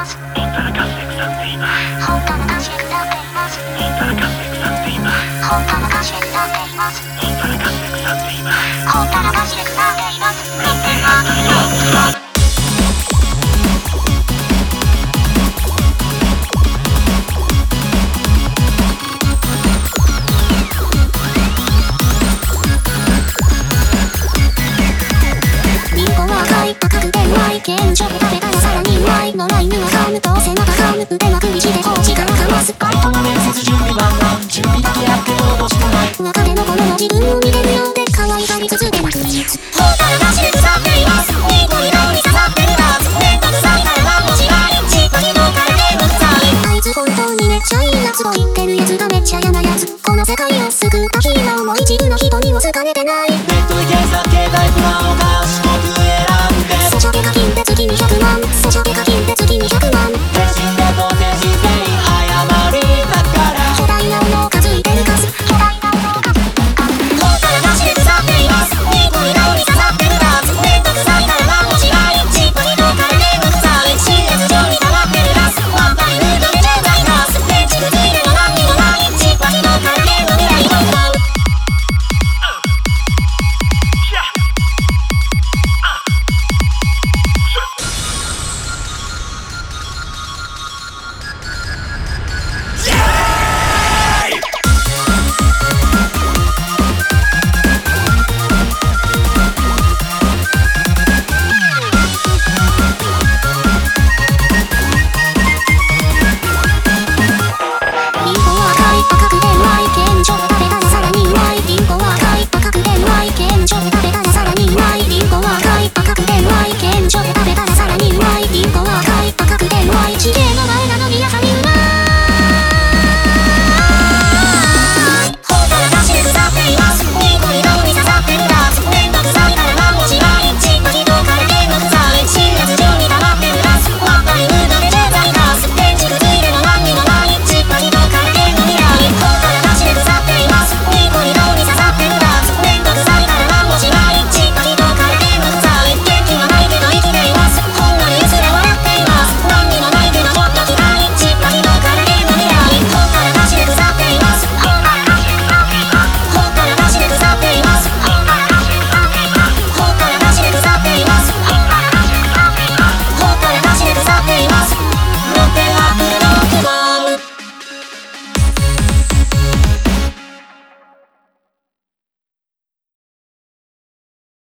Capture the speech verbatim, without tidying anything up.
ます。ほったらかして腐っています。ほったらかして腐っています。ほったらかして腐っています。ほったらかして腐っています。ほったらかして腐っています。ほったらかして腐っています。腐っています。刑務所で食べたらさらにうまい。野良犬は噛むと背中噛む。腕まくりして放置からかます。バイトの面接準備万難。準備だけやってどうしてない。別れの頃の自分を見てるようで可愛がり続けるクイズ。ほったらかしで腐っています。ニコリ顔に刺さってるダーツ。めんどくさいなら何もしない。しっかりのからでむくさい。あいつ本当にめっちゃいいやつと言ってるやつがめっちゃ嫌なやつ。この世界を救ったヒーローも一部の人にも好かれてない。ネットで検索携帯プランを賢く選んで。ソシャゲ課金で月にひゃくまん。ソシャゲ課金で